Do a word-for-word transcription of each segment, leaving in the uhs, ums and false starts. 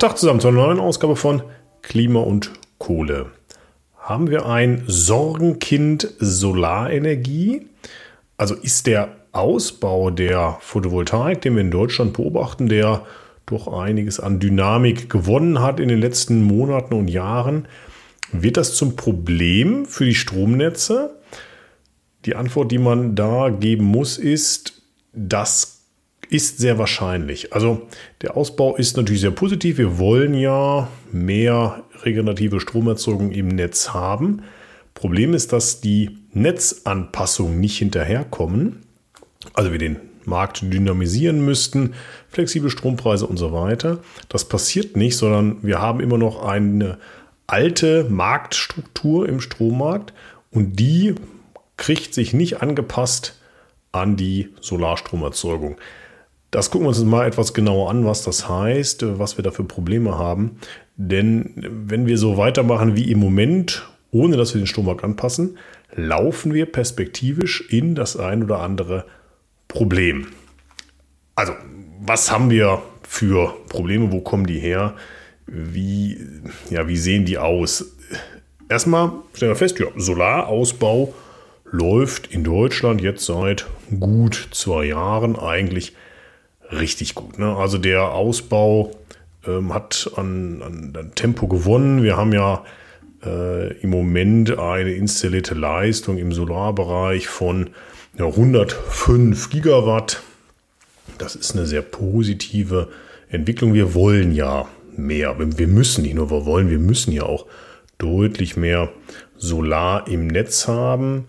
Tag zusammen zu einer neuen Ausgabe von Klima und Kohle. Haben wir ein Sorgenkind Solarenergie? Also ist der Ausbau der Photovoltaik, den wir in Deutschland beobachten, der doch einiges an Dynamik gewonnen hat in den letzten Monaten und Jahren, wird das zum Problem für die Stromnetze? Die Antwort, die man da geben muss, ist, das ist sehr wahrscheinlich. Also der Ausbau ist natürlich sehr positiv. Wir wollen ja mehr regenerative Stromerzeugung im Netz haben. Problem ist, dass die Netzanpassungen nicht hinterherkommen. Also wir den Markt dynamisieren müssten, flexible Strompreise und so weiter. Das passiert nicht, sondern wir haben immer noch eine alte Marktstruktur im Strommarkt und die kriegt sich nicht angepasst an die Solarstromerzeugung. Das gucken wir uns mal etwas genauer an, was das heißt, was wir da für Probleme haben. Denn wenn wir so weitermachen wie im Moment, ohne dass wir den Strommarkt anpassen, laufen wir perspektivisch in das ein oder andere Problem. Also, was haben wir für Probleme? Wo kommen die her? Wie, ja, wie sehen die aus? Erstmal stellen wir fest, ja, Solarausbau läuft in Deutschland jetzt seit gut zwei Jahren eigentlich richtig gut. Ne? Also der Ausbau ähm, hat an, an, an Tempo gewonnen. Wir haben ja äh, im Moment eine installierte Leistung im Solarbereich von ja, hundertfünf Gigawatt. Das ist eine sehr positive Entwicklung. Wir wollen ja mehr. Wir müssen nicht nur, wir wollen, wir müssen ja auch deutlich mehr Solar im Netz haben.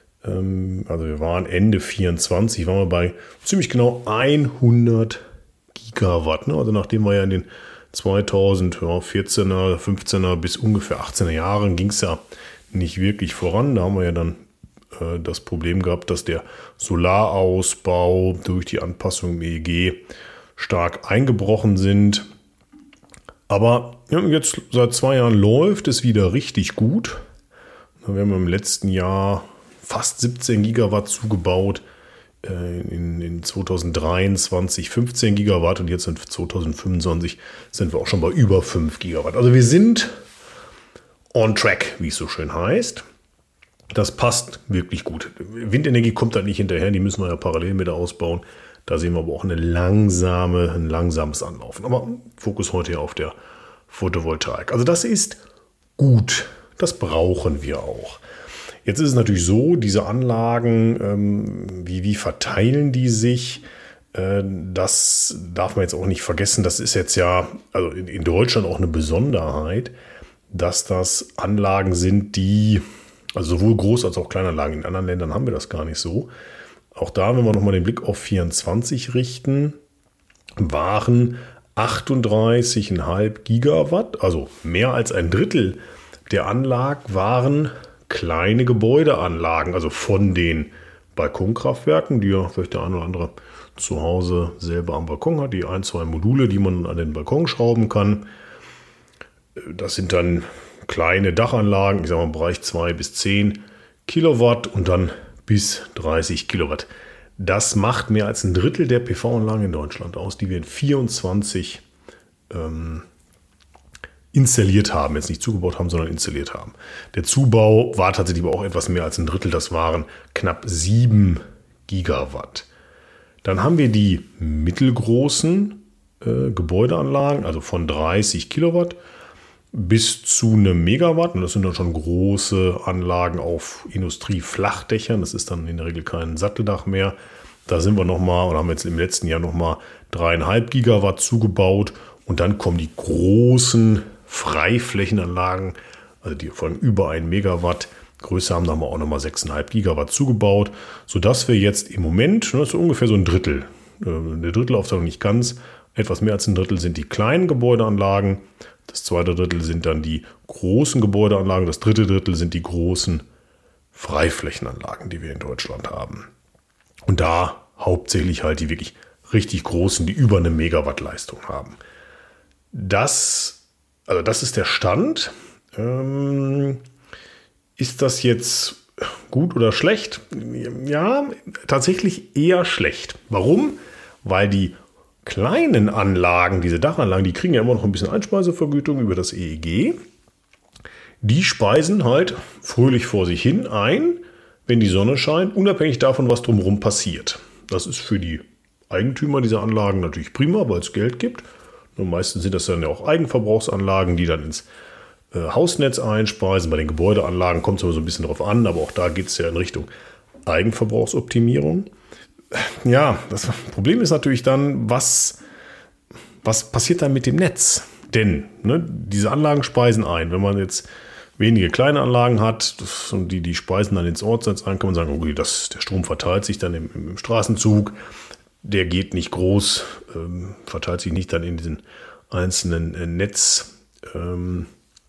Also wir waren Ende vierundzwanzig, waren wir bei ziemlich genau hundert Gigawatt. Ne? Also nachdem wir ja in den zweitausendvierzehner, fünfzehner bis ungefähr achtzehner Jahren ging es ja nicht wirklich voran. Da haben wir ja dann äh, das Problem gehabt, dass der Solarausbau durch die Anpassung im E E G stark eingebrochen sind. Aber ja, jetzt seit zwei Jahren läuft es wieder richtig gut. Wir haben im letzten Jahr fast siebzehn Gigawatt zugebaut, in, in zweitausenddreiundzwanzig fünfzehn Gigawatt und jetzt in zweitausendfünfundzwanzig sind wir auch schon bei über fünf Gigawatt. Also wir sind on track, wie es so schön heißt. Das passt wirklich gut. Windenergie kommt da nicht hinterher, die müssen wir ja parallel mit ausbauen. Da sehen wir aber auch eine langsame, ein langsames Anlaufen. Aber Fokus heute ja auf der Photovoltaik. Also das ist gut, das brauchen wir auch. Jetzt ist es natürlich so, diese Anlagen, ähm, wie, wie verteilen die sich? Äh, das darf man jetzt auch nicht vergessen. Das ist jetzt ja also in, in Deutschland auch eine Besonderheit, dass das Anlagen sind, die, also sowohl Groß- als auch Kleinanlagen, in anderen Ländern haben wir das gar nicht so. Auch da, wenn wir nochmal den Blick auf vierundzwanzig richten, waren achtunddreißig Komma fünf Gigawatt, also mehr als ein Drittel der Anlagen waren kleine Gebäudeanlagen, also von den Balkonkraftwerken, die ja vielleicht der eine oder andere zu Hause selber am Balkon hat, die ein, zwei Module, die man an den Balkon schrauben kann. Das sind dann kleine Dachanlagen, ich sage mal im Bereich zwei bis zehn Kilowatt und dann bis dreißig Kilowatt. Das macht mehr als ein Drittel der P V-Anlagen in Deutschland aus, die wir in vierundzwanzig ähm, installiert haben, jetzt nicht zugebaut haben, sondern installiert haben. Der Zubau war tatsächlich aber auch etwas mehr als ein Drittel, das waren knapp sieben Gigawatt. Dann haben wir die mittelgroßen äh, Gebäudeanlagen, also von dreißig Kilowatt bis zu einem Megawatt. Und das sind dann schon große Anlagen auf Industrieflachdächern. Das ist dann in der Regel kein Satteldach mehr. Da sind wir nochmal, oder haben wir jetzt im letzten Jahr nochmal dreieinhalb Gigawatt zugebaut. Und dann kommen die großen Freiflächenanlagen, also die von über ein Megawatt Größe haben, da haben wir auch nochmal sechs Komma fünf Gigawatt zugebaut, sodass wir jetzt im Moment, das ist ungefähr so ein Drittel, eine Drittelaufteilung nicht ganz, etwas mehr als ein Drittel sind die kleinen Gebäudeanlagen, das zweite Drittel sind dann die großen Gebäudeanlagen, das dritte Drittel sind die großen Freiflächenanlagen, die wir in Deutschland haben. Und da hauptsächlich halt die wirklich richtig großen, die über eine Megawatt Leistung haben. Das Also das ist der Stand. Ähm, ist das jetzt gut oder schlecht? Ja, tatsächlich eher schlecht. Warum? Weil die kleinen Anlagen, diese Dachanlagen, die kriegen ja immer noch ein bisschen Einspeisevergütung über das E E G. Die speisen halt fröhlich vor sich hin ein, wenn die Sonne scheint, unabhängig davon, was drumherum passiert. Das ist für die Eigentümer dieser Anlagen natürlich prima, weil es Geld gibt. Und meistens sind das dann ja auch Eigenverbrauchsanlagen, die dann ins äh, Hausnetz einspeisen. Bei den Gebäudeanlagen kommt es aber so ein bisschen drauf an, aber auch da geht es ja in Richtung Eigenverbrauchsoptimierung. Ja, das Problem ist natürlich dann, was, was passiert dann mit dem Netz? Denn ne, diese Anlagen speisen ein. Wenn man jetzt wenige kleine Anlagen hat das, und die, die speisen dann ins Ortsnetz ein, kann man sagen, okay, das, der Strom verteilt sich dann im, im Straßenzug. Der geht nicht groß, ähm, verteilt sich nicht dann in diesen einzelnen äh, Netzzentren,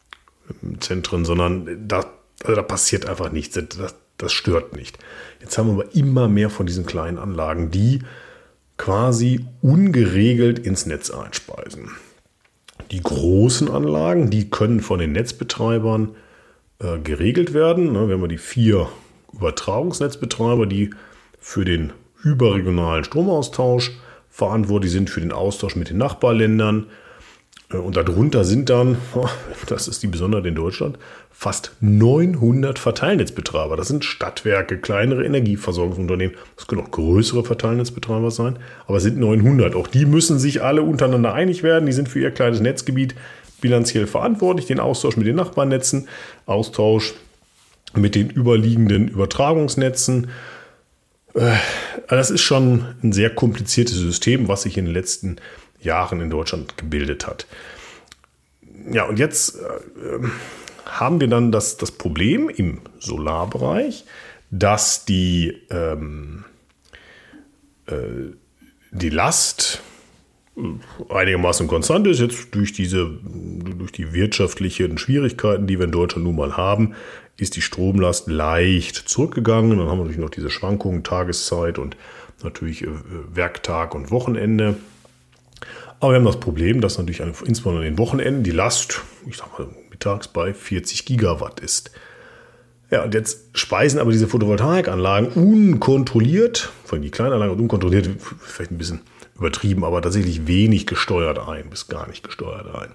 ähm, sondern da, also da passiert einfach nichts. Das, das stört nicht. Jetzt haben wir aber immer mehr von diesen kleinen Anlagen, die quasi ungeregelt ins Netz einspeisen. Die großen Anlagen, die können von den Netzbetreibern äh, geregelt werden. Ne, wenn wir die vier Übertragungsnetzbetreiber, die für den überregionalen Stromaustausch verantwortlich sind, für den Austausch mit den Nachbarländern. Äh, und darunter sind dann, oh, das ist die Besonderheit in Deutschland, fast neunhundert Verteilnetzbetreiber. Das sind Stadtwerke, kleinere Energieversorgungsunternehmen. Das können auch größere Verteilnetzbetreiber sein, aber es sind neunhundert. Auch die müssen sich alle untereinander einig werden. Die sind für ihr kleines Netzgebiet bilanziell verantwortlich. Den Austausch mit den Nachbarnetzen, Austausch mit den überliegenden Übertragungsnetzen. Das ist schon ein sehr kompliziertes System, was sich in den letzten Jahren in Deutschland gebildet hat. Ja, und jetzt äh, haben wir dann das, das Problem im Solarbereich, dass die, ähm, äh, die Last einigermaßen konstant ist, jetzt durch diese, durch die wirtschaftlichen Schwierigkeiten, die wir in Deutschland nun mal haben, ist die Stromlast leicht zurückgegangen. Dann haben wir natürlich noch diese Schwankungen, Tageszeit und natürlich äh, Werktag und Wochenende. Aber wir haben das Problem, dass natürlich eine, insbesondere an den Wochenenden die Last, ich sag mal, mittags bei vierzig Gigawatt ist. Ja, und jetzt speisen aber diese Photovoltaikanlagen unkontrolliert, vor allem die Kleinanlagen unkontrolliert, vielleicht ein bisschen übertrieben, aber tatsächlich wenig gesteuert ein, bis gar nicht gesteuert ein.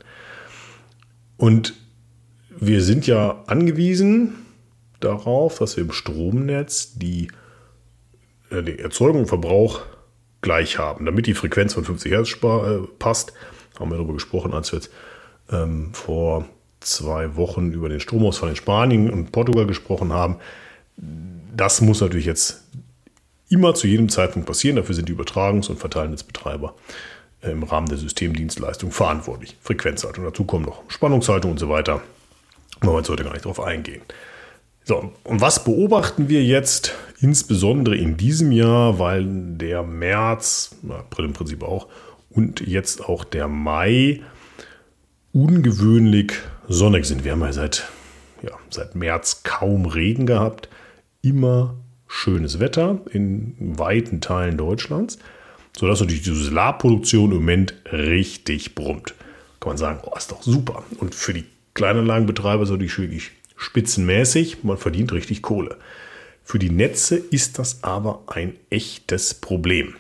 Und wir sind ja angewiesen darauf, dass wir im Stromnetz die, äh, die Erzeugung und Verbrauch gleich haben, damit die Frequenz von fünfzig Hertz äh, passt. Haben wir darüber gesprochen, als wir jetzt ähm, vor zwei Wochen über den Stromausfall in Spanien und Portugal gesprochen haben. Das muss natürlich jetzt immer zu jedem Zeitpunkt passieren. Dafür sind die Übertragungs- und Verteilnetzbetreiber äh, im Rahmen der Systemdienstleistung verantwortlich. Frequenzhaltung, dazu kommen noch Spannungshaltung und so weiter. Wollen wir jetzt heute gar nicht drauf eingehen. So, und was beobachten wir jetzt insbesondere in diesem Jahr, weil der März, April im Prinzip auch, und jetzt auch der Mai ungewöhnlich sonnig sind. Wir haben ja seit, ja, seit März kaum Regen gehabt, immer schönes Wetter in weiten Teilen Deutschlands, sodass natürlich die Solarproduktion im Moment richtig brummt. Kann man sagen, oh, ist doch super. Und für die Kleinanlagenbetreiber ist natürlich wirklich spitzenmäßig, man verdient richtig Kohle. Für die Netze ist das aber ein echtes Problem.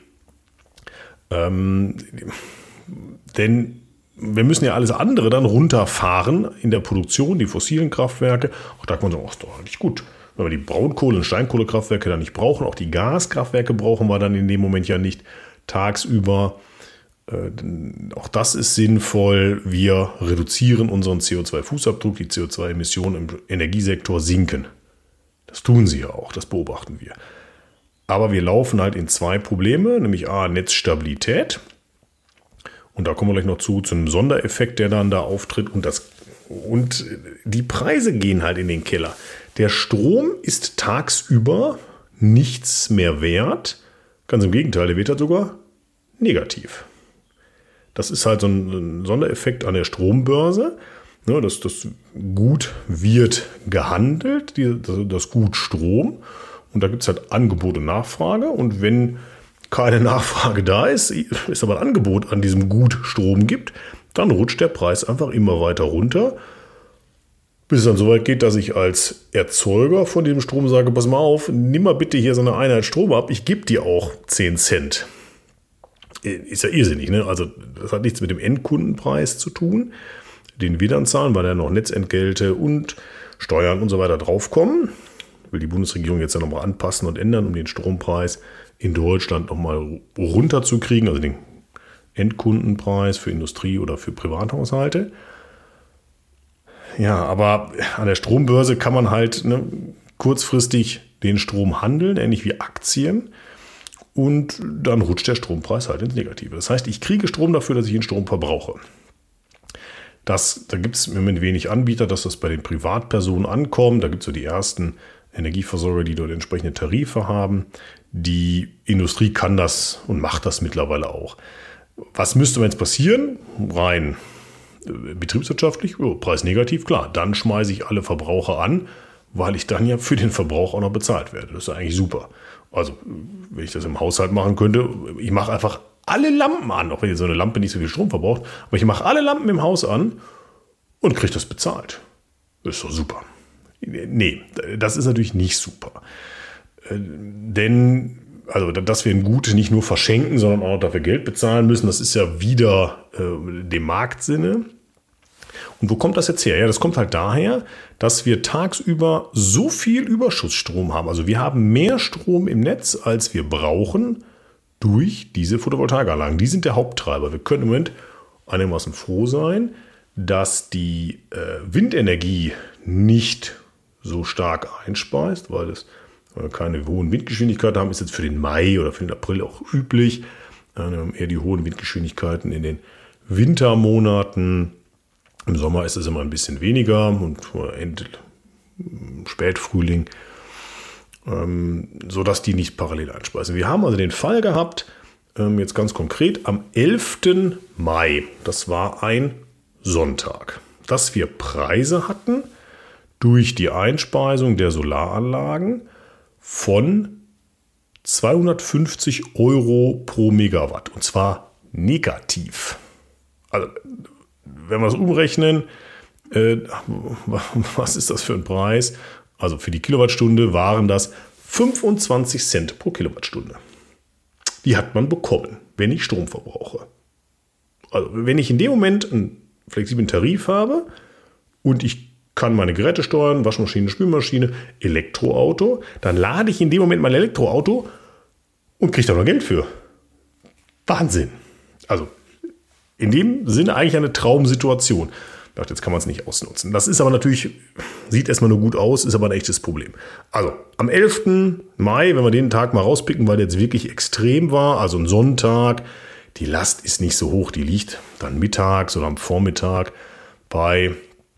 Ähm, denn wir müssen ja alles andere dann runterfahren in der Produktion, die fossilen Kraftwerke. Auch da kann man sagen, oh, ist doch nicht gut. Wenn wir die Braunkohle- und Steinkohlekraftwerke dann nicht brauchen, auch die Gaskraftwerke brauchen wir dann in dem Moment ja nicht tagsüber. Äh, auch das ist sinnvoll. Wir reduzieren unseren C O zwei Fußabdruck, die C O zwei Emissionen im Energiesektor sinken. Das tun sie ja auch, das beobachten wir. Aber wir laufen halt in zwei Probleme, nämlich A, Netzstabilität. Und da kommen wir gleich noch zu, zu einem Sondereffekt, der dann da auftritt. Und, das, und die Preise gehen halt in den Keller. Der Strom ist tagsüber nichts mehr wert. Ganz im Gegenteil, der wird halt sogar negativ. Das ist halt so ein Sondereffekt an der Strombörse. Ja, das, das Gut wird gehandelt, die, das Gut Strom. Und da gibt es halt Angebot und Nachfrage. Und wenn keine Nachfrage da ist, es aber ein Angebot an diesem Gut Strom gibt, dann rutscht der Preis einfach immer weiter runter, bis es dann so weit geht, dass ich als Erzeuger von diesem Strom sage, pass mal auf, nimm mal bitte hier so eine Einheit Strom ab, ich gebe dir auch zehn Cent. Ist ja irrsinnig, ne? Also das hat nichts mit dem Endkundenpreis zu tun, den wir dann zahlen, weil da noch Netzentgelte und Steuern und so weiter draufkommen. Will die Bundesregierung jetzt ja nochmal anpassen und ändern, um den Strompreis in Deutschland nochmal runterzukriegen, also den Endkundenpreis für Industrie oder für Privathaushalte. Ja, aber an der Strombörse kann man halt ne, kurzfristig den Strom handeln, ähnlich wie Aktien. Und dann rutscht der Strompreis halt ins Negative. Das heißt, ich kriege Strom dafür, dass ich den Strom verbrauche. Das, da gibt es im Moment wenig Anbieter, dass das bei den Privatpersonen ankommt. Da gibt es so die ersten Energieversorger, die dort entsprechende Tarife haben. Die Industrie kann das und macht das mittlerweile auch. Was müsste jetzt passieren? Rein betriebswirtschaftlich, oh, preisnegativ, klar. Dann schmeiße ich alle Verbraucher an, weil ich dann ja für den Verbrauch auch noch bezahlt werde. Das ist eigentlich super. Also, wenn ich das im Haushalt machen könnte, ich mache einfach alle Lampen an, auch wenn jetzt so eine Lampe nicht so viel Strom verbraucht, aber ich mache alle Lampen im Haus an und kriege das bezahlt. Das ist doch super. Nee, das ist natürlich nicht super. Denn, also, dass wir ein Gut nicht nur verschenken, sondern auch dafür Geld bezahlen müssen, das ist ja wieder äh, dem Marktsinne. Und wo kommt das jetzt her? Ja, das kommt halt daher, dass wir tagsüber so viel Überschussstrom haben. Also wir haben mehr Strom im Netz, als wir brauchen, durch diese Photovoltaikanlagen. Die sind der Haupttreiber. Wir können im Moment einigermaßen froh sein, dass die äh, Windenergie nicht so stark einspeist, weil es äh, keine hohen Windgeschwindigkeiten haben. Ist jetzt für den Mai oder für den April auch üblich. Äh, wir haben eher die hohen Windgeschwindigkeiten in den Wintermonaten. Im Sommer ist es immer ein bisschen weniger und Ende, Spätfrühling, ähm, sodass die nicht parallel einspeisen. Wir haben also den Fall gehabt, ähm, jetzt ganz konkret, am elften Mai, das war ein Sonntag, dass wir Preise hatten durch die Einspeisung der Solaranlagen von zweihundertfünfzig Euro pro Megawatt und zwar negativ. Also wenn wir es umrechnen, äh, was ist das für ein Preis? Also für die Kilowattstunde waren das fünfundzwanzig Cent pro Kilowattstunde. Die hat man bekommen, wenn ich Strom verbrauche. Also wenn ich in dem Moment einen flexiblen Tarif habe und ich kann meine Geräte steuern, Waschmaschine, Spülmaschine, Elektroauto, dann lade ich in dem Moment mein Elektroauto und kriege da noch Geld für. Wahnsinn. Also in dem Sinne eigentlich eine Traumsituation. Ich dachte, jetzt kann man es nicht ausnutzen. Das ist aber natürlich, sieht erstmal nur gut aus, ist aber ein echtes Problem. Also am elften Mai, wenn wir den Tag mal rauspicken, weil der jetzt wirklich extrem war, also ein Sonntag, die Last ist nicht so hoch, die liegt dann mittags oder am Vormittag bei,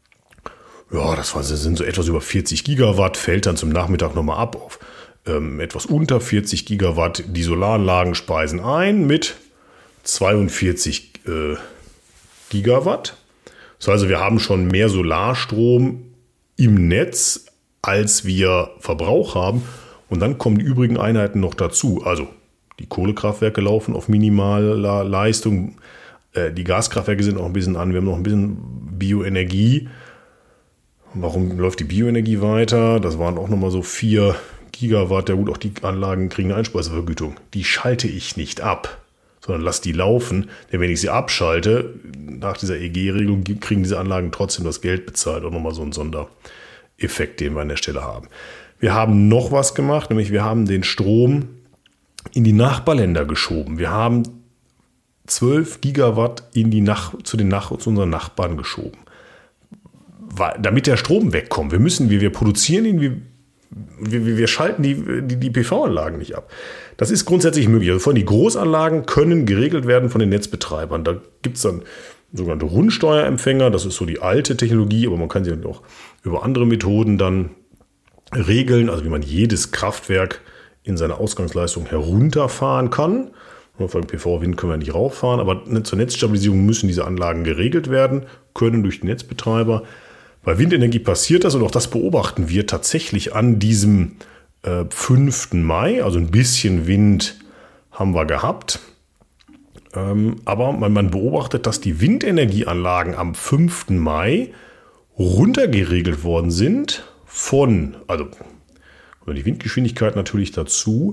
ja, das war, sind so etwas über vierzig Gigawatt, fällt dann zum Nachmittag nochmal ab auf ähm, etwas unter vierzig Gigawatt. Die Solaranlagen speisen ein mit zweiundvierzig äh, Gigawatt. Das heißt also, wir haben schon mehr Solarstrom im Netz, als wir Verbrauch haben. Und dann kommen die übrigen Einheiten noch dazu. Also die Kohlekraftwerke laufen auf minimaler Leistung. Äh, die Gaskraftwerke sind auch ein bisschen an. Wir haben noch ein bisschen Bioenergie. Warum läuft die Bioenergie weiter? Das waren auch nochmal so vier Gigawatt. Ja gut, auch die Anlagen kriegen eine Einspeisevergütung. Die schalte ich nicht ab, sondern lass die laufen. Denn wenn ich sie abschalte, nach dieser E G-Regelung kriegen diese Anlagen trotzdem das Geld bezahlt. Auch nochmal so ein Sondereffekt, den wir an der Stelle haben. Wir haben noch was gemacht, nämlich wir haben den Strom in die Nachbarländer geschoben. Wir haben zwölf Gigawatt in die Nach- zu, den Nach- zu unseren Nachbarn geschoben. Weil, damit der Strom wegkommt. Wir müssen, wir, wir produzieren ihn, wir Wir, wir schalten die, die, die P V-Anlagen nicht ab. Das ist grundsätzlich möglich. Also vor allem die Großanlagen können geregelt werden von den Netzbetreibern. Da gibt es dann sogenannte Rundsteuerempfänger. Das ist so die alte Technologie, aber man kann sie auch über andere Methoden dann regeln. Also wie man jedes Kraftwerk in seiner Ausgangsleistung herunterfahren kann. Vor allem P V-Wind können wir nicht rauffahren. Aber zur Netzstabilisierung müssen diese Anlagen geregelt werden, können durch die Netzbetreiber. Bei Windenergie passiert das und auch das beobachten wir tatsächlich an diesem äh, fünften Mai. Also ein bisschen Wind haben wir gehabt. Ähm, aber man, man beobachtet, dass die Windenergieanlagen am fünften Mai runtergeregelt worden sind von, also die Windgeschwindigkeit natürlich dazu,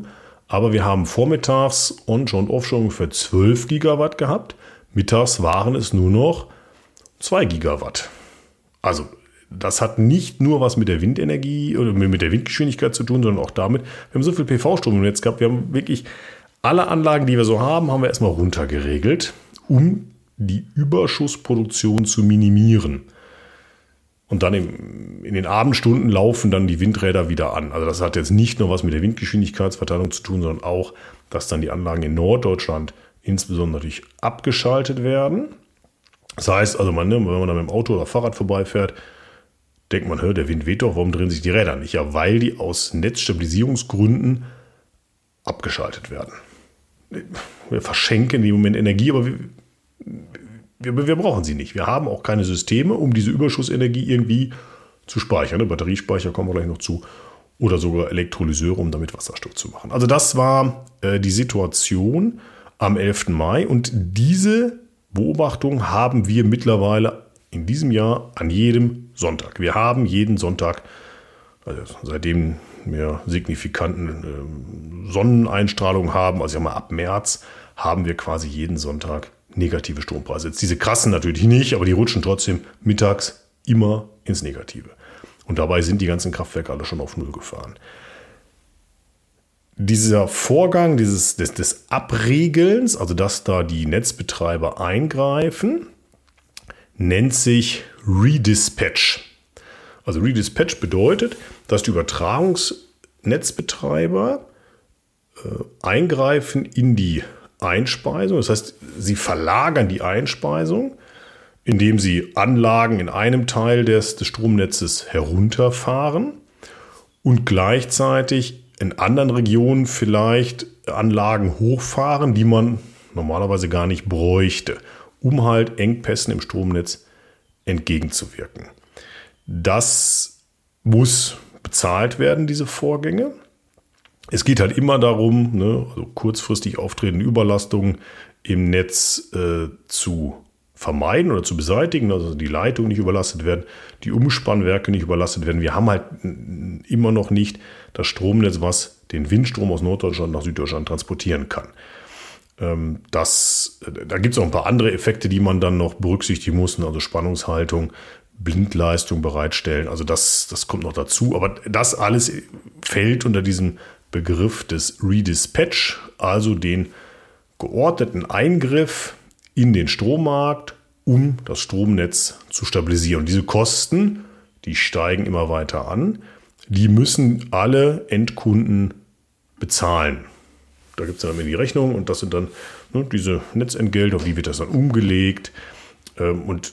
Aber wir haben vormittags Onshore und Offshore ungefähr zwölf Gigawatt gehabt. Mittags waren es nur noch zwei Gigawatt. Also das hat nicht nur was mit der Windenergie oder mit der Windgeschwindigkeit zu tun, sondern auch damit, wir haben so viel P V-Strom im Netz gehabt, wir haben wirklich alle Anlagen, die wir so haben, haben wir erstmal runtergeregelt, um die Überschussproduktion zu minimieren. Und dann im, in den Abendstunden laufen dann die Windräder wieder an. Also das hat jetzt nicht nur was mit der Windgeschwindigkeitsverteilung zu tun, sondern auch, dass dann die Anlagen in Norddeutschland insbesondere natürlich abgeschaltet werden. Das heißt also, man, wenn man dann mit dem Auto oder Fahrrad vorbeifährt, denkt man, der Wind weht doch, warum drehen sich die Räder nicht? Ja, weil die aus Netzstabilisierungsgründen abgeschaltet werden. Wir verschenken im Moment Energie, aber wir, wir, wir brauchen sie nicht. Wir haben auch keine Systeme, um diese Überschussenergie irgendwie zu speichern. Batteriespeicher kommen wir gleich noch zu. Oder sogar Elektrolyseure, um damit Wasserstoff zu machen. Also das war äh, die Situation am elften Mai. Und diese Beobachtung haben wir mittlerweile in diesem Jahr an jedem Sonntag. Wir haben jeden Sonntag, also seitdem wir signifikanten äh, Sonneneinstrahlung haben, also ja mal ab März, haben wir quasi jeden Sonntag negative Strompreise. Jetzt diese krassen natürlich nicht, aber die rutschen trotzdem mittags immer ins Negative. Und dabei sind die ganzen Kraftwerke alle schon auf Null gefahren. Dieser Vorgang dieses, des, des Abregelns, also dass da die Netzbetreiber eingreifen, nennt sich Redispatch. Also Redispatch bedeutet, dass die Übertragungsnetzbetreiber äh, eingreifen in die Einspeisung. Das heißt, sie verlagern die Einspeisung, indem sie Anlagen in einem Teil des, des Stromnetzes herunterfahren und gleichzeitig in anderen Regionen vielleicht Anlagen hochfahren, die man normalerweise gar nicht bräuchte, um halt Engpässen im Stromnetz entgegenzuwirken. Das muss bezahlt werden, diese Vorgänge. Es geht halt immer darum, ne, also kurzfristig auftretende Überlastungen im Netz äh, zu vermeiden oder zu beseitigen, also die Leitungen nicht überlastet werden, die Umspannwerke nicht überlastet werden. Wir haben halt immer noch nicht das Stromnetz, was den Windstrom aus Norddeutschland nach Süddeutschland transportieren kann. Ähm, das, da gibt es auch ein paar andere Effekte, die man dann noch berücksichtigen muss, also Spannungshaltung, Blindleistung bereitstellen, also das, das kommt noch dazu. Aber das alles fällt unter diesen Begriff des Redispatch, also den geordneten Eingriff in den Strommarkt, um das Stromnetz zu stabilisieren. Und diese Kosten, die steigen immer weiter an, die müssen alle Endkunden bezahlen. Da gibt es dann immer die Rechnung und das sind dann ne, diese Netzentgelte, auf die wird das dann umgelegt ähm, und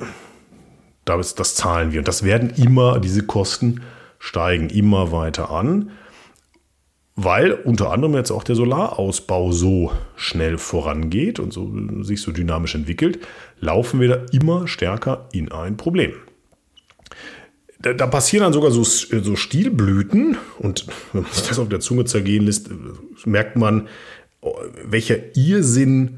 das, das zahlen wir. Und das werden immer, diese Kosten steigen immer weiter an, weil unter anderem jetzt auch der Solarausbau so schnell vorangeht und so, sich so dynamisch entwickelt, laufen wir da immer stärker in ein Problem. Da, da passieren dann sogar so, so Stilblüten und wenn man sich das auf der Zunge zergehen lässt, merkt man, welcher Irrsinn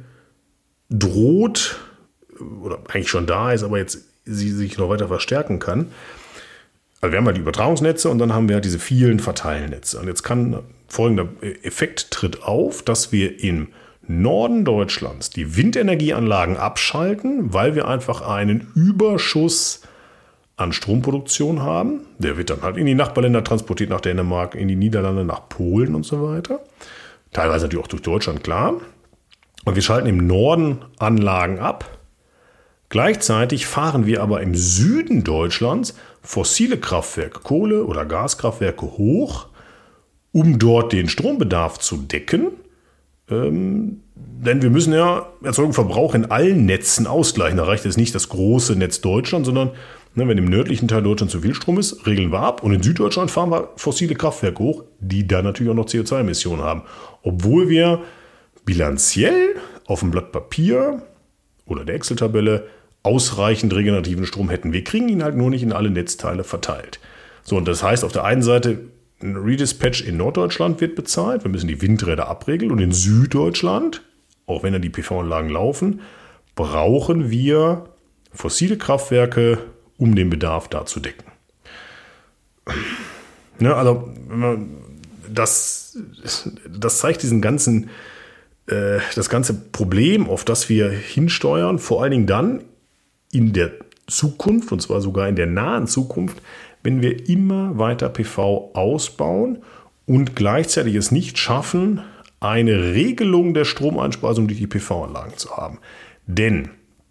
droht oder eigentlich schon da ist, aber jetzt sie sich noch weiter verstärken kann. Also wir haben halt die Übertragungsnetze und dann haben wir halt diese vielen Verteilnetze. Und jetzt kann folgender Effekt tritt auf, dass wir im Norden Deutschlands die Windenergieanlagen abschalten, weil wir einfach einen Überschuss an Stromproduktion haben. Der wird dann halt in die Nachbarländer transportiert, nach Dänemark, in die Niederlande, nach Polen und so weiter. Teilweise natürlich auch durch Deutschland, klar. Und wir schalten im Norden Anlagen ab. Gleichzeitig fahren wir aber im Süden Deutschlands fossile Kraftwerke, Kohle- oder Gaskraftwerke hoch, um dort den Strombedarf zu decken. Ähm, denn wir müssen ja Erzeugung und Verbrauch in allen Netzen ausgleichen. Da reicht es nicht das große Netz Deutschland, sondern ne, wenn im nördlichen Teil Deutschland zu viel Strom ist, regeln wir ab. Und in Süddeutschland fahren wir fossile Kraftwerke hoch, die dann natürlich auch noch C O zwei Emissionen haben. Obwohl wir bilanziell auf dem Blatt Papier oder der Excel-Tabelle ausreichend regenerativen Strom hätten. Wir kriegen ihn halt nur nicht in alle Netzteile verteilt. So, und das heißt, auf der einen Seite ein Redispatch in Norddeutschland wird bezahlt. Wir müssen die Windräder abregeln. Und in Süddeutschland, auch wenn dann die P V-Anlagen laufen, brauchen wir fossile Kraftwerke, um den Bedarf da zu decken. Ne, also, wenn man das, das zeigt diesen ganzen, äh, das ganze Problem, auf das wir hinsteuern, vor allen Dingen dann in der Zukunft, und zwar sogar in der nahen Zukunft, wenn wir immer weiter P V ausbauen und gleichzeitig es nicht schaffen, eine Regelung der Stromeinspeisung durch die P V-Anlagen zu haben. Denn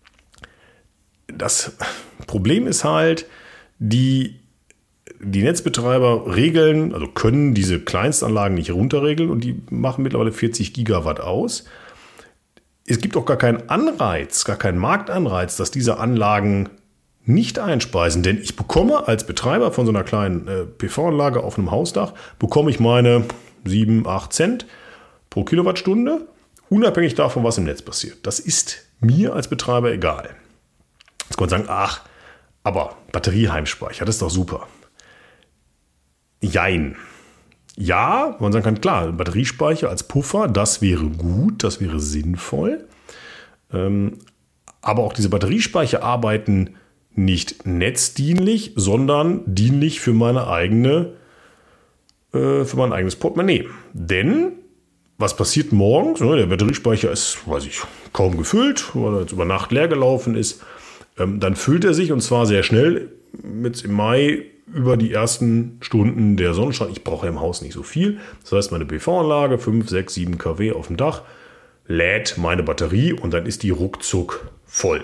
das Problem ist halt, die, die Netzbetreiber regeln, also können diese Kleinstanlagen nicht runterregeln und die machen mittlerweile vierzig Gigawatt aus. Es gibt auch gar keinen Anreiz, gar keinen Marktanreiz, dass diese Anlagen nicht einspeisen. Denn ich bekomme als Betreiber von so einer kleinen äh, P V-Anlage auf einem Hausdach, bekomme ich meine sieben, acht Cent pro Kilowattstunde, unabhängig davon, was im Netz passiert. Das ist mir als Betreiber egal. Jetzt kann man sagen, ach, aber Batterieheimspeicher, das ist doch super. Jein. Ja, man sagen kann, klar, Batteriespeicher als Puffer, das wäre gut, das wäre sinnvoll. Ähm, aber auch diese Batteriespeicher arbeiten nicht netzdienlich, sondern dienlich für meine eigene, äh, für mein eigenes Portemonnaie. Denn was passiert morgens? Der Batteriespeicher ist, weiß ich, kaum gefüllt, weil er jetzt über Nacht leer gelaufen ist. Ähm, dann füllt er sich und zwar sehr schnell. Jetzt im Mai über die ersten Stunden der Sonnenschein. Ich brauche im Haus nicht so viel. Das heißt, meine P V-Anlage, fünf, sechs, sieben Kilowatt auf dem Dach, lädt meine Batterie und dann ist die ruckzuck voll.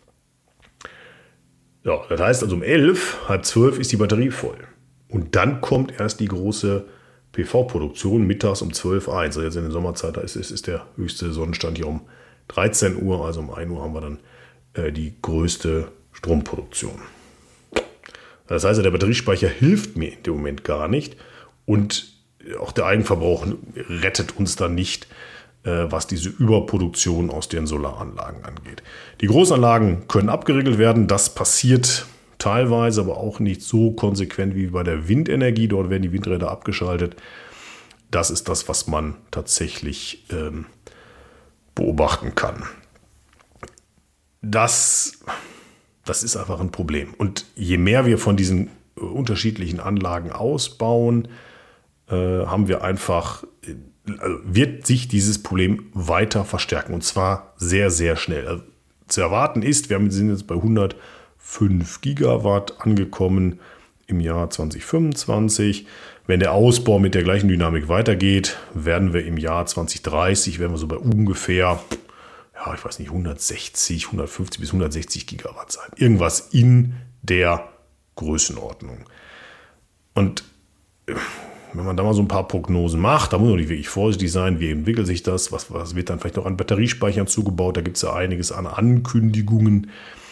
Ja, das heißt also um elf, halb zwölf ist die Batterie voll. Und dann kommt erst die große P V-Produktion mittags um zwölf Uhr eins. Also jetzt in der Sommerzeit, da ist, ist, ist der höchste Sonnenstand hier um dreizehn Uhr, also um ein Uhr haben wir dann äh, die größte Stromproduktion. Das heißt, der Batteriespeicher hilft mir in dem Moment gar nicht und auch der Eigenverbrauch rettet uns dann nicht, äh, was diese Überproduktion aus den Solaranlagen angeht. Die Großanlagen können abgeregelt werden, das passiert teilweise, aber auch nicht so konsequent wie bei der Windenergie. Dort werden die Windräder abgeschaltet. Das ist das, was man tatsächlich ähm, beobachten kann. Das, das ist einfach ein Problem. Und je mehr wir von diesen äh, unterschiedlichen Anlagen ausbauen, äh, haben wir einfach, äh, wird sich dieses Problem weiter verstärken. Und zwar sehr, sehr schnell. Also, zu erwarten ist, wir sind jetzt bei hundertfünf Gigawatt angekommen im Jahr zwanzig fünfundzwanzig. Wenn der Ausbau mit der gleichen Dynamik weitergeht, werden wir im Jahr zwanzig dreißig, werden wir so bei ungefähr, ja, ich weiß nicht, hundertsechzig, hundertfünfzig bis hundertsechzig Gigawatt sein. Irgendwas in der Größenordnung. Und wenn man da mal so ein paar Prognosen macht, da muss man nicht wirklich vorsichtig sein, wie entwickelt sich das, was, was wird dann vielleicht noch an Batteriespeichern zugebaut, da gibt es ja einiges an Ankündigungen.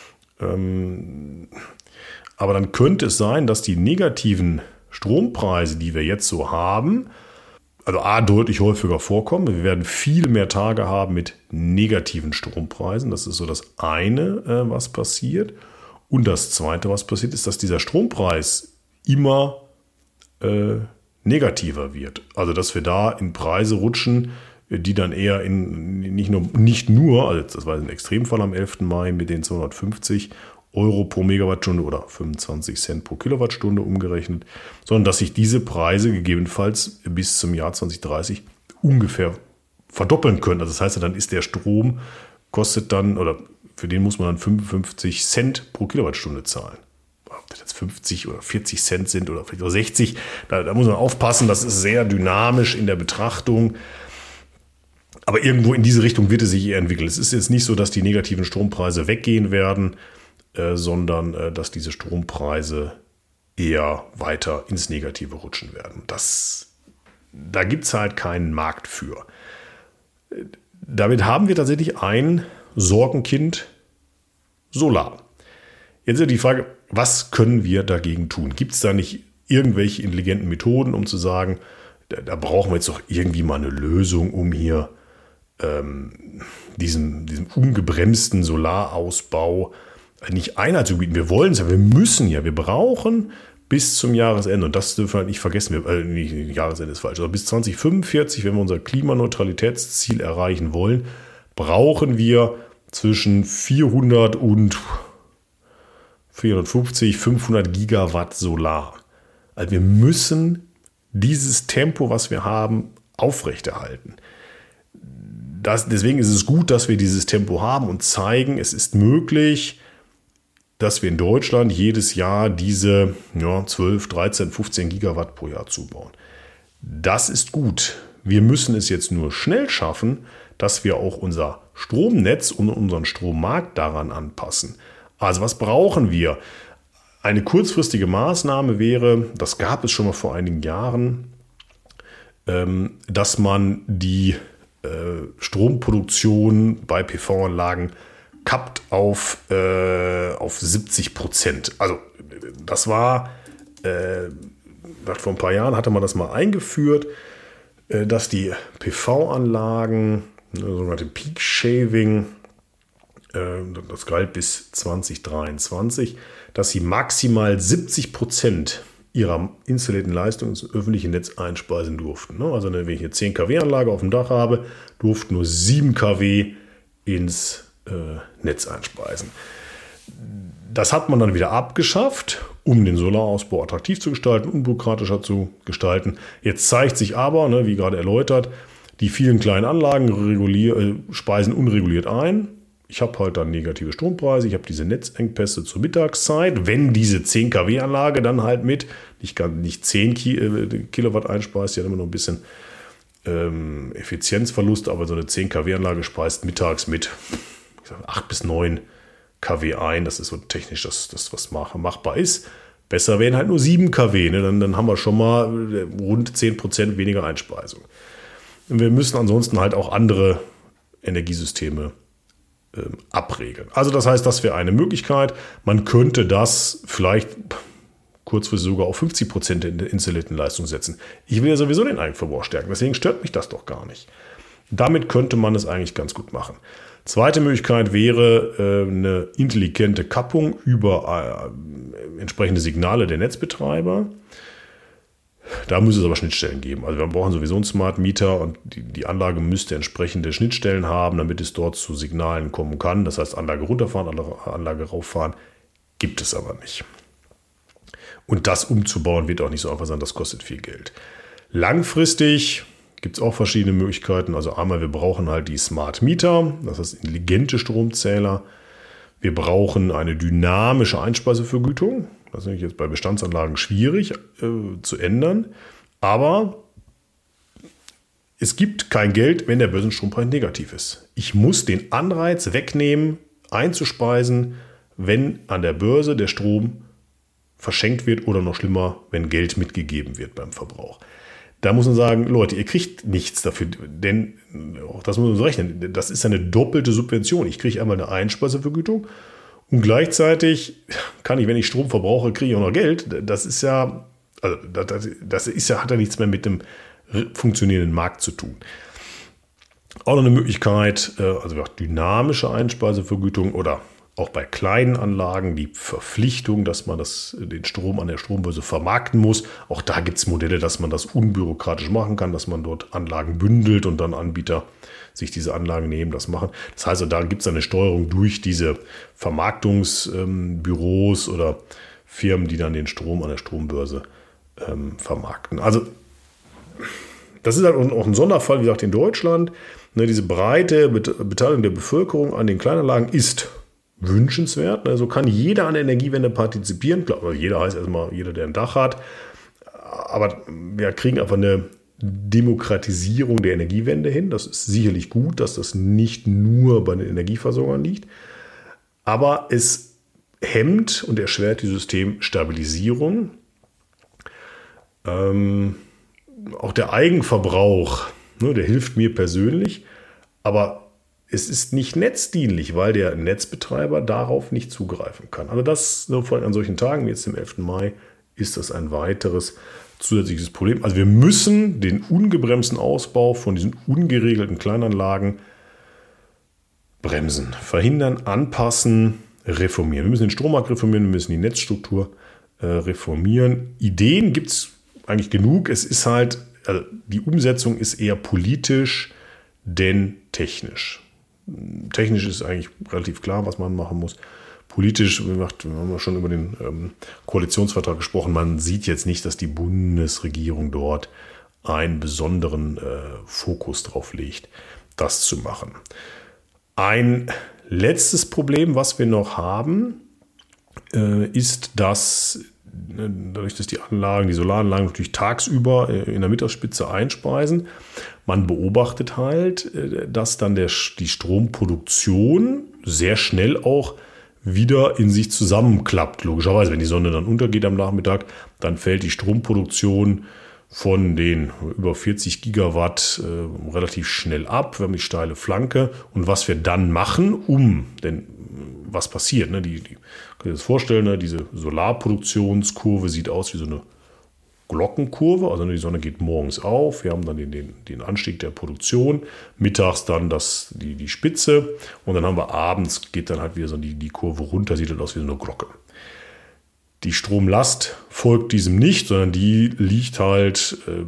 Ähm, aber dann könnte es sein, dass die negativen Strompreise, die wir jetzt so haben, also A, deutlich häufiger vorkommen. Wir werden viel mehr Tage haben mit negativen Strompreisen. Das ist so das eine, äh, was passiert. Und das zweite, was passiert, ist, dass dieser Strompreis immer äh, negativer wird. Also, dass wir da in Preise rutschen, die dann eher in nicht nur, nicht nur, also das war ein Extremfall am elften Mai mit den zweihundertfünfzig Euro pro Megawattstunde oder fünfundzwanzig Cent pro Kilowattstunde umgerechnet, sondern dass sich diese Preise gegebenenfalls bis zum Jahr zwanzig dreißig ungefähr verdoppeln können. Also das heißt, dann ist der Strom, kostet dann, oder für den muss man dann fünfundfünfzig Cent pro Kilowattstunde zahlen. Ob das jetzt fünfzig oder vierzig Cent sind oder vielleicht auch sechzig, da, da muss man aufpassen, das ist sehr dynamisch in der Betrachtung. Aber irgendwo in diese Richtung wird es sich eher entwickeln. Es ist jetzt nicht so, dass die negativen Strompreise weggehen werden, Äh, sondern äh, dass diese Strompreise eher weiter ins Negative rutschen werden. Das, da gibt es halt keinen Markt für. Äh, damit haben wir tatsächlich ein Sorgenkind Solar. Jetzt ist die Frage, was können wir dagegen tun? Gibt es da nicht irgendwelche intelligenten Methoden, um zu sagen, da, da brauchen wir jetzt doch irgendwie mal eine Lösung, um hier ähm, diesem, diesem ungebremsten Solarausbau nicht Einhalt zu bieten. Wir wollen es ja, wir müssen ja, wir brauchen bis zum Jahresende, und das dürfen wir nicht vergessen, wir, äh, nicht, Jahresende ist falsch, aber bis zwanzig fünfundvierzig, wenn wir unser Klimaneutralitätsziel erreichen wollen, brauchen wir zwischen vierhundert und vierhundertfünfzig, fünfhundert Gigawatt Solar. Also wir müssen dieses Tempo, was wir haben, aufrechterhalten. Das, deswegen ist es gut, dass wir dieses Tempo haben und zeigen, es ist möglich, dass wir in Deutschland jedes Jahr diese ja, zwölf, dreizehn, fünfzehn Gigawatt pro Jahr zubauen. Das ist gut. Wir müssen es jetzt nur schnell schaffen, dass wir auch unser Stromnetz und unseren Strommarkt daran anpassen. Also was brauchen wir? Eine kurzfristige Maßnahme wäre, das gab es schon mal vor einigen Jahren, dass man die Stromproduktion bei P V-Anlagen kappt auf, äh, auf siebzig Prozent. Also das war, äh, vor ein paar Jahren hatte man das mal eingeführt, äh, dass die P V-Anlagen, ne, sogenannte Peak Shaving, äh, das galt bis zwanzig dreiundzwanzig, dass sie maximal siebzig Prozent ihrer installierten Leistung ins öffentliche Netz einspeisen durften. Ne? Also wenn ich eine zehn Kilowatt Anlage auf dem Dach habe, durften nur sieben Kilowatt ins Netz einspeisen. Das hat man dann wieder abgeschafft, um den Solarausbau attraktiv zu gestalten, unbürokratischer zu gestalten. Jetzt zeigt sich aber, ne, wie gerade erläutert, die vielen kleinen Anlagen regulier, äh, speisen unreguliert ein. Ich habe halt dann negative Strompreise, ich habe diese Netzengpässe zur Mittagszeit. Wenn diese zehn Kilowatt Anlage dann halt mit, nicht, nicht zehn Kilowatt einspeist, die hat immer noch ein bisschen ähm, Effizienzverlust, aber so eine zehn Kilowatt Anlage speist mittags mit acht bis neun Kilowatt ein. Das ist so technisch das, das was machbar ist. Besser wären halt nur sieben Kilowatt. Ne? Dann, dann haben wir schon mal rund zehn Prozent weniger Einspeisung. Und wir müssen ansonsten halt auch andere Energiesysteme ähm, abregeln. Also das heißt, das wäre eine Möglichkeit. Man könnte das vielleicht kurzfristig sogar auf fünfzig Prozent der installierten Leistung setzen. Ich will ja sowieso den Eigenverbrauch stärken. Deswegen stört mich das doch gar nicht. Damit könnte man es eigentlich ganz gut machen. Zweite Möglichkeit wäre äh, eine intelligente Kappung über äh, entsprechende Signale der Netzbetreiber. Da müsste es aber Schnittstellen geben. Also wir brauchen sowieso einen Smart Meter und die, die Anlage müsste entsprechende Schnittstellen haben, damit es dort zu Signalen kommen kann. Das heißt, Anlage runterfahren, Anlage rauffahren, gibt es aber nicht. Und das umzubauen wird auch nicht so einfach sein, das kostet viel Geld. Langfristig gibt es auch verschiedene Möglichkeiten. Also einmal, wir brauchen halt die Smart Meter, das heißt intelligente Stromzähler. Wir brauchen eine dynamische Einspeisevergütung. Das ist nämlich jetzt bei Bestandsanlagen schwierig äh, zu ändern. Aber es gibt kein Geld, wenn der Börsenstrompreis negativ ist. Ich muss den Anreiz wegnehmen, einzuspeisen, wenn an der Börse der Strom verschenkt wird oder noch schlimmer, wenn Geld mitgegeben wird beim Verbrauch. Da muss man sagen, Leute, ihr kriegt nichts dafür, denn auch das muss man so rechnen, das ist eine doppelte Subvention. Ich kriege einmal eine Einspeisevergütung und gleichzeitig kann ich, wenn ich Strom verbrauche, kriege ich auch noch Geld. Das ist ja, also das, das ist ja, hat ja nichts mehr mit dem funktionierenden Markt zu tun. Auch noch eine Möglichkeit, also dynamische Einspeisevergütung oder auch bei kleinen Anlagen die Verpflichtung, dass man das, den Strom an der Strombörse vermarkten muss. Auch da gibt es Modelle, dass man das unbürokratisch machen kann, dass man dort Anlagen bündelt und dann Anbieter sich diese Anlagen nehmen, das machen. Das heißt, da gibt es eine Steuerung durch diese Vermarktungsbüros ähm, oder Firmen, die dann den Strom an der Strombörse ähm, vermarkten. Also das ist halt auch ein Sonderfall, wie gesagt, in Deutschland. Ne, diese breite Beteiligung der Bevölkerung an den Kleinanlagen ist wünschenswert. Also kann jeder an der Energiewende partizipieren. Klar, jeder heißt erstmal jeder, der ein Dach hat. Aber wir kriegen einfach eine Demokratisierung der Energiewende hin. Das ist sicherlich gut, dass das nicht nur bei den Energieversorgern liegt. Aber es hemmt und erschwert die Systemstabilisierung. Ähm, auch der Eigenverbrauch, ne, der hilft mir persönlich. Aber es ist nicht netzdienlich, weil der Netzbetreiber darauf nicht zugreifen kann. Also das, vor allem an solchen Tagen wie jetzt dem elften Mai, ist das ein weiteres zusätzliches Problem. Also wir müssen den ungebremsten Ausbau von diesen ungeregelten Kleinanlagen bremsen, verhindern, anpassen, reformieren. Wir müssen den Strommarkt reformieren, wir müssen die Netzstruktur äh, reformieren. Ideen gibt es eigentlich genug. Es ist halt, also die Umsetzung ist eher politisch denn technisch. Technisch ist eigentlich relativ klar, was man machen muss. Politisch, wir haben schon über den ähm, Koalitionsvertrag gesprochen, man sieht jetzt nicht, dass die Bundesregierung dort einen besonderen äh, Fokus drauf legt, das zu machen. Ein letztes Problem, was wir noch haben, äh, ist, dass äh, dadurch, dass die Anlagen, die Solaranlagen natürlich tagsüber äh, in der Mittagsspitze einspeisen, man beobachtet halt, äh, dass dann der, die Stromproduktion sehr schnell auch wieder in sich zusammenklappt. Logischerweise, wenn die Sonne dann untergeht am Nachmittag, dann fällt die Stromproduktion von den über vierzig Gigawatt äh, relativ schnell ab. Wir haben die steile Flanke. Und was wir dann machen, um, denn was passiert, ne? die, die, könnt ihr das vorstellen, ne? Diese Solarproduktionskurve sieht aus wie so eine Glockenkurve, also die Sonne geht morgens auf, wir haben dann den, den, den Anstieg der Produktion, mittags dann das, die, die Spitze und dann haben wir abends, geht dann halt wieder so die, die Kurve runter, sieht halt aus wie so eine Glocke. Die Stromlast folgt diesem nicht, sondern die liegt halt, äh,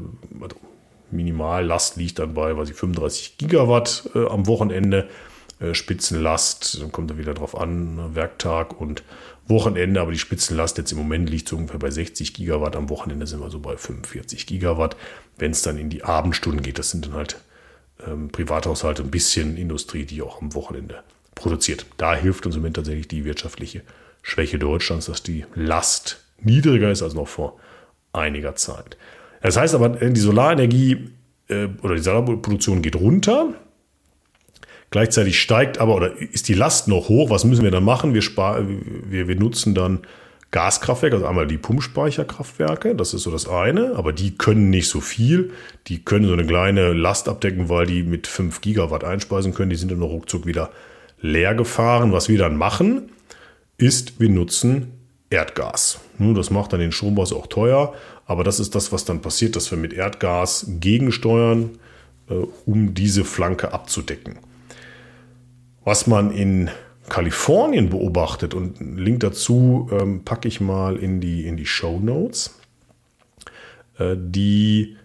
Minimallast liegt dann bei, weiß ich, fünfunddreißig Gigawatt äh, am Wochenende, äh, Spitzenlast, dann kommt er wieder drauf an, Werktag und Wochenende, aber die Spitzenlast jetzt im Moment liegt so ungefähr bei sechzig Gigawatt. Am Wochenende sind wir so bei fünfundvierzig Gigawatt. Wenn es dann in die Abendstunden geht, das sind dann halt ähm, Privathaushalte, ein bisschen Industrie, die auch am Wochenende produziert. Da hilft uns im Moment tatsächlich die wirtschaftliche Schwäche Deutschlands, dass die Last niedriger ist als noch vor einiger Zeit. Das heißt aber, die Solarenergie äh, oder die Solarproduktion geht runter. Gleichzeitig steigt aber oder ist die Last noch hoch. Was müssen wir dann machen? Wir, spar, wir, wir nutzen dann Gaskraftwerke, also einmal die Pumpspeicherkraftwerke, das ist so das eine, aber die können nicht so viel. Die können so eine kleine Last abdecken, weil die mit fünf Gigawatt einspeisen können. Die sind dann noch ruckzuck wieder leer gefahren. Was wir dann machen, ist, wir nutzen Erdgas. Das macht dann den Strompreis auch teuer, aber das ist das, was dann passiert, dass wir mit Erdgas gegensteuern, um diese Flanke abzudecken. Was man in Kalifornien beobachtet, und einen Link dazu ähm, packe ich mal in die, in die Shownotes, äh, die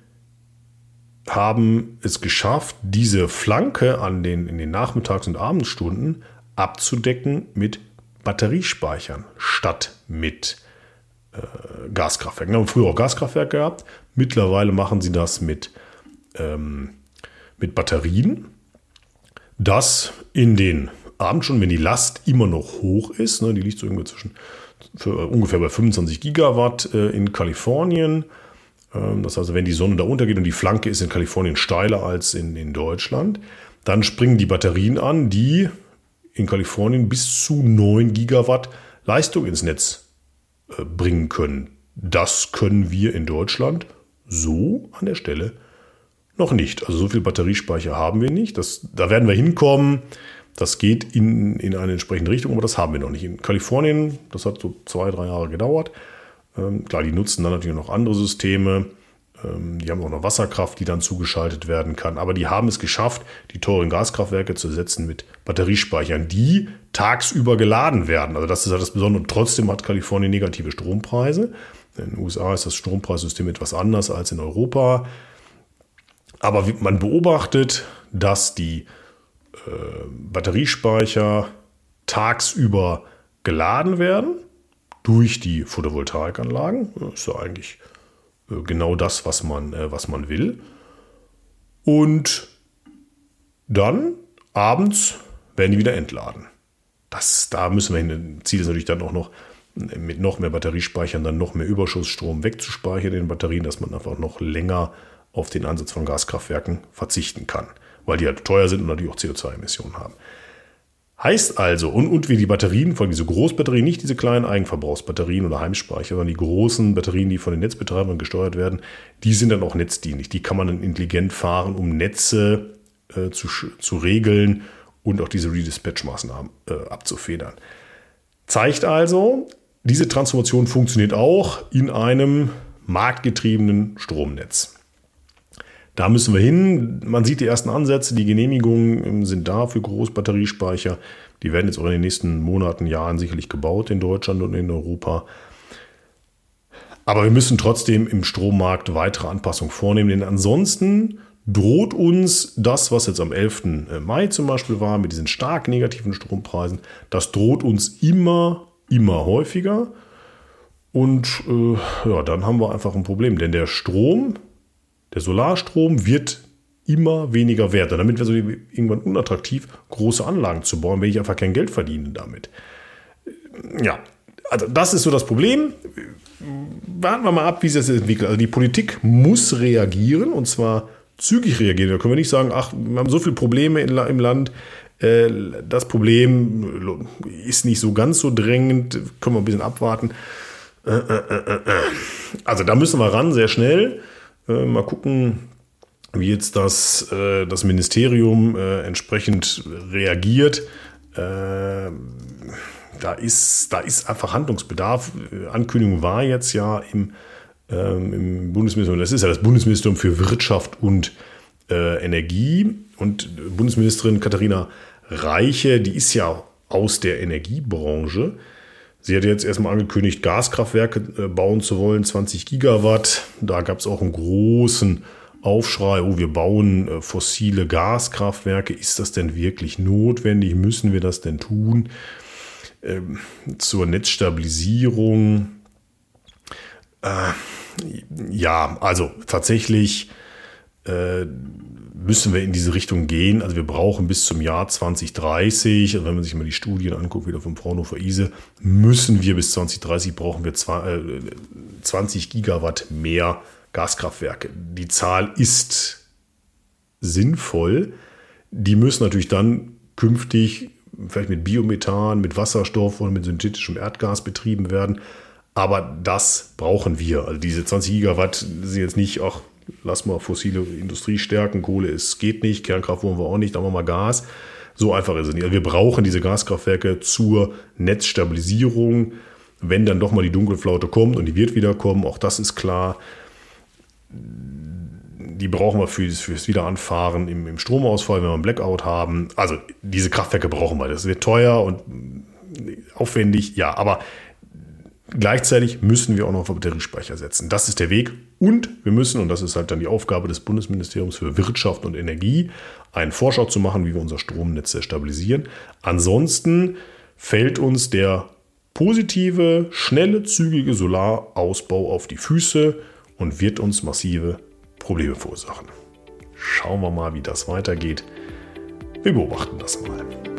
haben es geschafft, diese Flanke an den, in den Nachmittags- und Abendstunden abzudecken mit Batteriespeichern statt mit äh, Gaskraftwerken. Wir haben früher auch Gaskraftwerke gehabt, mittlerweile machen sie das mit, ähm, mit Batterien. Das in den Abendstunden, wenn die Last immer noch hoch ist, ne, die liegt so irgendwie zwischen für, uh, ungefähr bei fünfundzwanzig Gigawatt äh, in Kalifornien. Ähm, das heißt, wenn die Sonne da untergeht und die Flanke ist in Kalifornien steiler als in, in Deutschland, dann springen die Batterien an, die in Kalifornien bis zu neun Gigawatt Leistung ins Netz äh, bringen können. Das können wir in Deutschland so an der Stelle noch nicht. Also so viel Batteriespeicher haben wir nicht. Das, da werden wir hinkommen. Das geht in, in eine entsprechende Richtung, aber das haben wir noch nicht. In Kalifornien, das hat so zwei, drei Jahre gedauert. Ähm, klar, die nutzen dann natürlich noch andere Systeme. Ähm, die haben auch noch Wasserkraft, die dann zugeschaltet werden kann. Aber die haben es geschafft, die teuren Gaskraftwerke zu ersetzen mit Batteriespeichern, die tagsüber geladen werden. Also das ist halt das Besondere. Und trotzdem hat Kalifornien negative Strompreise. In den U S A ist das Strompreissystem etwas anders als in Europa. Aber man beobachtet, dass die äh, Batteriespeicher tagsüber geladen werden durch die Photovoltaikanlagen. Das ist ja eigentlich äh, genau das, was man, äh, was man will. Und dann abends werden die wieder entladen. Das, da müssen wir hin. Ziel ist natürlich dann auch noch, mit noch mehr Batteriespeichern dann noch mehr Überschussstrom wegzuspeichern in den Batterien, dass man einfach noch länger auf den Ansatz von Gaskraftwerken verzichten kann, weil die halt teuer sind und natürlich auch C O zwei Emissionen haben. Heißt also, und, und wie die Batterien, vor allem diese Großbatterien, nicht diese kleinen Eigenverbrauchsbatterien oder Heimspeicher, sondern die großen Batterien, die von den Netzbetreibern gesteuert werden, die sind dann auch netzdienlich. Die kann man dann intelligent fahren, um Netze äh, zu, zu regeln und auch diese Redispatch-Maßnahmen äh, abzufedern. Zeigt also, diese Transformation funktioniert auch in einem marktgetriebenen Stromnetz. Da müssen wir hin. Man sieht die ersten Ansätze, die Genehmigungen sind da für Großbatteriespeicher. Die werden jetzt auch in den nächsten Monaten, Jahren sicherlich gebaut in Deutschland und in Europa. Aber wir müssen trotzdem im Strommarkt weitere Anpassungen vornehmen, denn ansonsten droht uns das, was jetzt am elften Mai zum Beispiel war, mit diesen stark negativen Strompreisen, das droht uns immer, immer häufiger. Und äh, ja, dann haben wir einfach ein Problem, denn der Strom, der Solarstrom wird immer weniger wert. Und damit wird es irgendwann unattraktiv, große Anlagen zu bauen, wenn ich einfach kein Geld verdiene damit. Ja, also das ist so das Problem. Warten wir mal ab, wie sich das entwickelt. Also die Politik muss reagieren und zwar zügig reagieren. Da können wir nicht sagen, ach, wir haben so viele Probleme im Land, das Problem ist nicht so ganz so drängend, können wir ein bisschen abwarten. Also da müssen wir ran, sehr schnell. Mal gucken, wie jetzt das, das Ministerium entsprechend reagiert. Da ist, da ist einfach Handlungsbedarf. Ankündigung war jetzt ja im Ähm, im Bundesministerium, das ist ja das Bundesministerium für Wirtschaft und äh, Energie, und Bundesministerin Katharina Reiche, die ist ja aus der Energiebranche. Sie hat jetzt erstmal angekündigt, Gaskraftwerke äh, bauen zu wollen, zwanzig Gigawatt. Da gab es auch einen großen Aufschrei, oh, wir bauen äh, fossile Gaskraftwerke. Ist das denn wirklich notwendig? Müssen wir das denn tun? Ähm, zur Netzstabilisierung. Äh, ja, also tatsächlich äh, müssen wir in diese Richtung gehen. Also wir brauchen bis zum Jahr zwanzig dreißig, also wenn man sich mal die Studien anguckt, wieder vom Fraunhofer I S E, müssen wir bis zwanzig dreißig brauchen wir zwanzig Gigawatt mehr Gaskraftwerke. Die Zahl ist sinnvoll. Die müssen natürlich dann künftig vielleicht mit Biomethan, mit Wasserstoff oder mit synthetischem Erdgas betrieben werden. Aber das brauchen wir. Also diese zwanzig Gigawatt sind jetzt nicht, ach, lass mal fossile Industrie stärken, Kohle ist, geht nicht, Kernkraft wollen wir auch nicht, dann machen wir mal Gas. So einfach ist es nicht. Also wir brauchen diese Gaskraftwerke zur Netzstabilisierung, wenn dann doch mal die Dunkelflaute kommt, und die wird wieder kommen, auch das ist klar. Die brauchen wir für das, für das Wiederanfahren im, im Stromausfall, wenn wir einen Blackout haben. Also diese Kraftwerke brauchen wir. Das wird teuer und aufwendig, ja, aber gleichzeitig müssen wir auch noch auf Batteriespeicher setzen. Das ist der Weg. Und wir müssen, und das ist halt dann die Aufgabe des Bundesministeriums für Wirtschaft und Energie, einen Vorschau zu machen, wie wir unser Stromnetz stabilisieren. Ansonsten fällt uns der positive, schnelle, zügige Solarausbau auf die Füße und wird uns massive Probleme verursachen. Schauen wir mal, wie das weitergeht. Wir beobachten das mal.